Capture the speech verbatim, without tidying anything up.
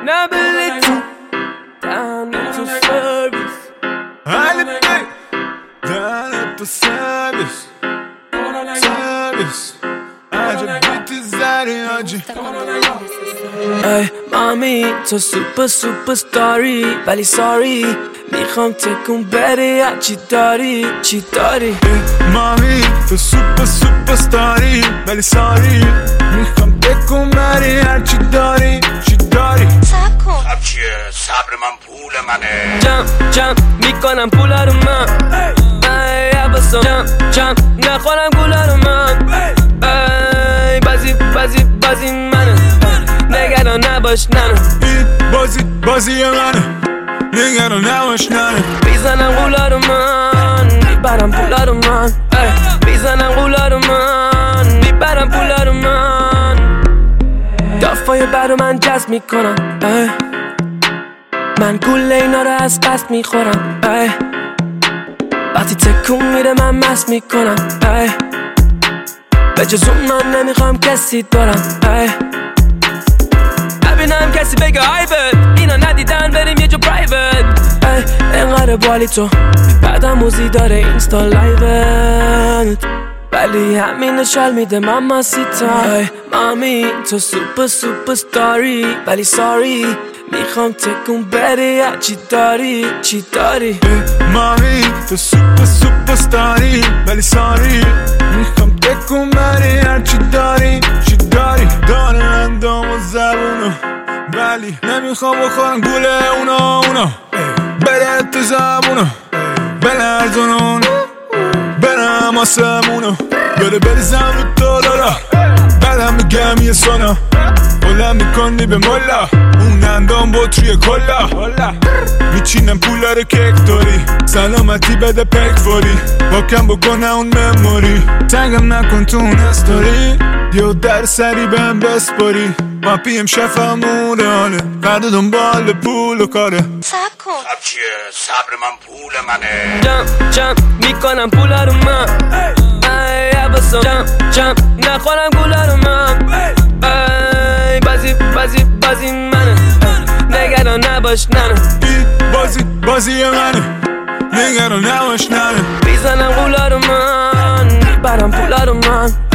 نه بلی تو دهنه تو سرویس حالی بی دهنه تو سرویس سرویس عجب بیتی زری آجی ای مامی تو سوپر سوپر ستاری ولی ساری میخوام تکون بری چی داری چی داری مامی تو سوپر سوپر ستاری ولی ساری میخوام تکون بری هرچی داری چی داری صبر کن صبر چیه؟ صبر من پول منه جم جم میکنم پولا رو من ای عباسم جم جم نخورم گولا رو من ای بازی بازی بازی منه نگران نباش ننه این بازی بازی منه نگران نباش ننه میزنم غولا رو من میبرم پولا رو من میزنم غولا رو من میبرم پولا رو من دافای برو من جذب میکنم ای. من گول اینا رو از قصد میخورم ای. وقتی تکون میره من مست میکنم ای. به جز اون من نمیخوام کسی دارم ای. نبینم کسی بگه آیبت اینا ندیدن بریم یه جو پرایوت انقدر بالی تو بعدم موزی داره اینستا لایوت ولی همین نشال میده ماما سیتا ای مامی تو سوپر سوپر ستاری ولی ساری میخوام تکون بری چی داری چی داری مامی تو سوپر سوپر ستاری ولی ساری میخوام تکون بری هرچی داری چی داری داره اندام و زبونو ولی نمیخوام بخورم گوله اونا اونا بره تو زبونو بلرزونون برم آسمونو بره بریزم رو تو دارا بعدم میگم یه سونا بلند میکنی به ملا اون اندام بطری کلا میچینم پولا رو کک داری سلامتی بده پک فوری باکم بکنه اون مموری تنگم نکن تو اون استوری یه در سری بهم بسپاری ما پیم شفمون حاله فرد دنبال پول و کاره صبر کن صبر چیه؟ صبر من پول منه جم جم میکنم پولا رو من ای عباسم جم جم نخورم گولا رو من ای بازی بازی بازی منه نگران نباش ننه این بازی بازی منه نگران نباش ننه میزنم غولا رو من میبرم پولا رو من